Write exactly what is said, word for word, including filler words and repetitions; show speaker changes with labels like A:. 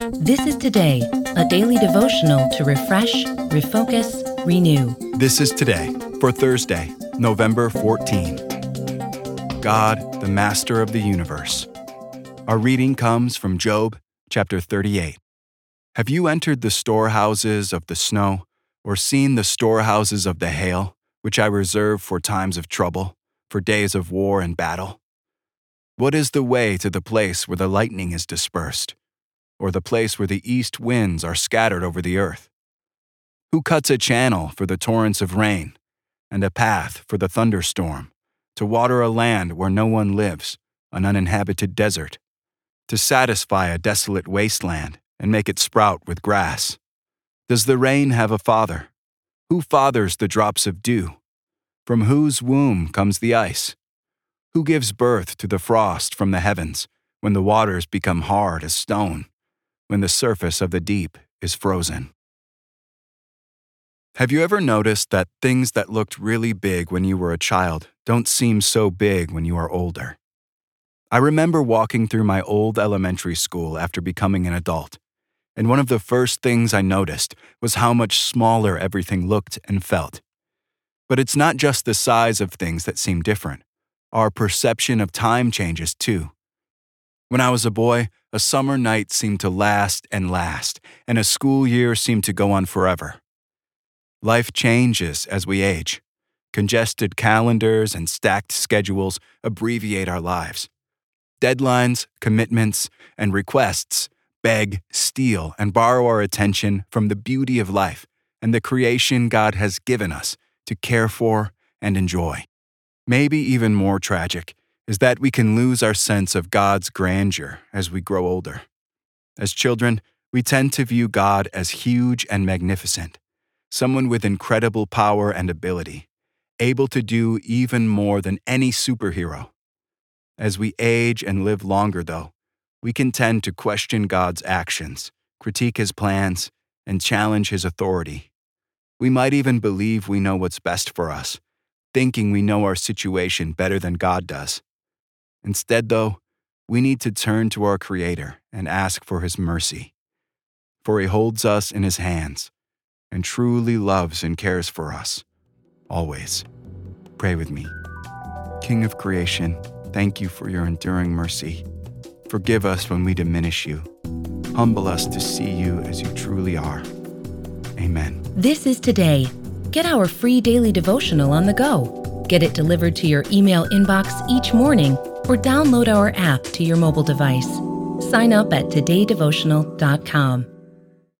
A: This is Today, a daily devotional to refresh, refocus, renew.
B: This is Today for Thursday, November fourteenth. God, the Master of the Universe. Our reading comes from Job chapter thirty-eight. Have you entered the storehouses of the snow, or seen the storehouses of the hail, which I reserve for times of trouble, for days of war and battle? What is the way to the place where the lightning is dispersed, or the place where the east winds are scattered over the earth? Who cuts a channel for the torrents of rain, and a path for the thunderstorm, to water a land where no one lives, an uninhabited desert, to satisfy a desolate wasteland and make it sprout with grass? Does the rain have a father? Who fathers the drops of dew? From whose womb comes the ice? Who gives birth to the frost from the heavens, when the waters become hard as stone, when the surface of the deep is frozen? Have you ever noticed that things that looked really big when you were a child don't seem so big when you are older? I remember walking through my old elementary school after becoming an adult, and one of the first things I noticed was how much smaller everything looked and felt. But it's not just the size of things that seem different. Our perception of time changes too. When I was a boy, a summer night seemed to last and last, and a school year seemed to go on forever. Life changes as we age. Congested calendars and stacked schedules abbreviate our lives. Deadlines, commitments, and requests beg, steal, and borrow our attention from the beauty of life and the creation God has given us to care for and enjoy. Maybe even more tragic is that we can lose our sense of God's grandeur as we grow older. As children, we tend to view God as huge and magnificent, someone with incredible power and ability, able to do even more than any superhero. As we age and live longer, though, we can tend to question God's actions, critique His plans, and challenge His authority. We might even believe we know what's best for us, thinking we know our situation better than God does. Instead, though, we need to turn to our Creator and ask for His mercy. For He holds us in His hands and truly loves and cares for us, always. Pray with me. King of creation, thank you for your enduring mercy. Forgive us when we diminish you. Humble us to see you as you truly are. Amen.
A: This is Today. Get our free daily devotional on the go. Get it delivered to your email inbox each morning, or download our app to your mobile device. Sign up at today devotional dot com.